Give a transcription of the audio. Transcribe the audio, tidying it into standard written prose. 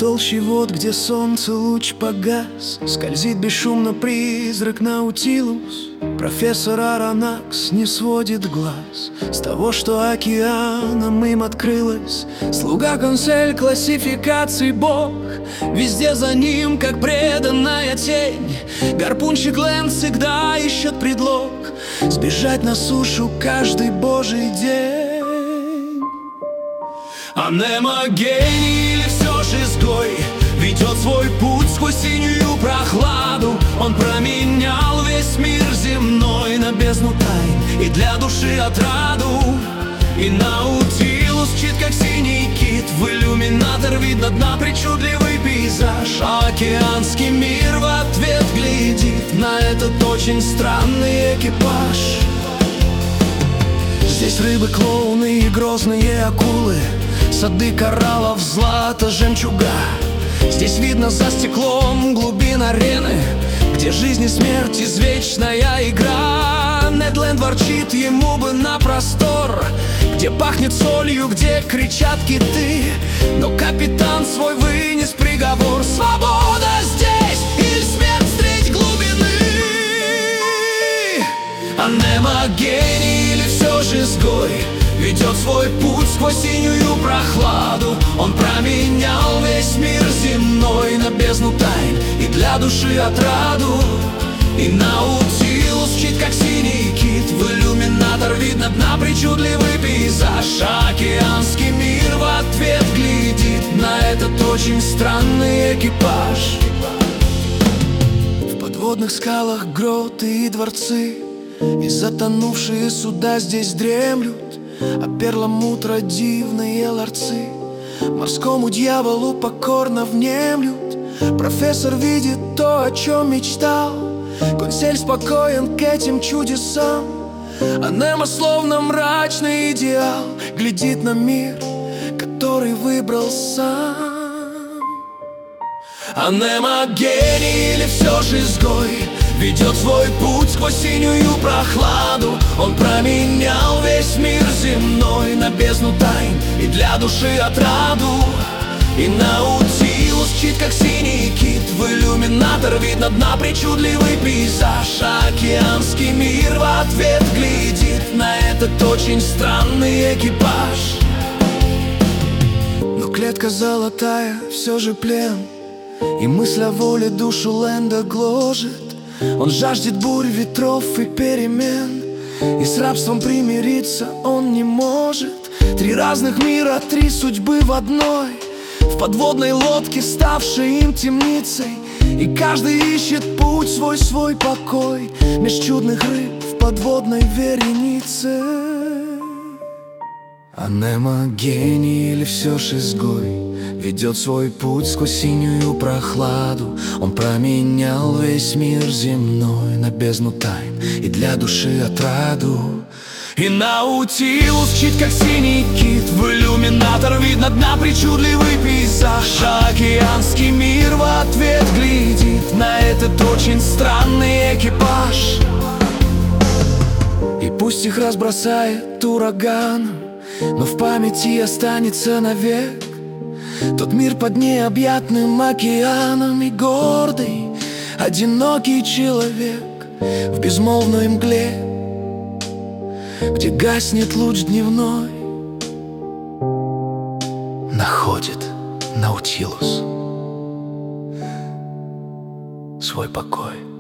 толще вод, где солнце луч погас, скользит бесшумно призрак Наутилус. Профессор Аронакс не сводит глаз с того, что океаном им открылось. Слуга консель классификаций бог, везде за ним, как преданная тень. Гарпунщик Лэнд всегда ищет предлог сбежать на сушу каждый божий день. Анема гений или все же изгой, ведет свой путь сквозь синюю прохладу. Он променял весь мир земной на бездну тайн и для души отраду. И Наутилус мчит, как синий кит, в иллюминатор видно дна причудливый пейзаж. А океанский мир в ответ глядит на этот очень странный экипаж. Здесь рыбы, клоуны и грозные акулы, сады кораллов, злато, жемчуга. Здесь видно за стеклом глубин арены, где жизнь и смерть извечная игра. Нед Ленд ворчит, ему бы на простор, где пахнет солью, где кричат киты. Но капитан свой вынес приговор: свобода здесь или смерть встреть глубины. Анема гений или все же изгой, ведет свой путь сквозь синюю прохладу. Он променял весь мир земной на бездну тайн и для души отраду. И Наутилус мчит, как синий кит, в иллюминатор видно дна причудливый пейзаж. А океанский мир в ответ глядит на этот очень странный экипаж. В подводных скалах гроты и дворцы, и затонувшие суда здесь дремлют. А перламутра дивные ларцы морскому дьяволу покорно внемлют. Профессор видит то, о чем мечтал, консель спокоен к этим чудесам. Анема словно мрачный идеал глядит на мир, который выбрал сам. Анема гений или все же изгой, ведет свой путь сквозь синюю прохладу. Он променял весь мир земной на бездну тайн и для души отраду. И Наутилус мчит, как синий кит, в иллюминатор видно дна причудливый пейзаж. А океанский мир в ответ глядит на этот очень странный экипаж. Но клетка золотая все же плен, и мысль о воле душу Лэнда гложет. Он жаждет бурь, ветров и перемен, и с рабством примириться он не может. Три разных мира, три судьбы в одной, в подводной лодке, ставшей им темницей. И каждый ищет путь свой покой меж чудных рыб в подводной веренице. Анема гений или все ж изгой, ведет свой путь сквозь синюю прохладу. Он променял весь мир земной на бездну тайн и для души отраду. И Наутилус мчит, как синий кит, в иллюминатор видно дна причудливый пейзаж. А океанский мир в ответ глядит на этот очень странный экипаж. И пусть их разбросает ураган, но в памяти останется навек тот мир под необъятным океаном. И гордый, одинокий человек в безмолвной мгле, где гаснет луч дневной, находит Наутилус свой покой.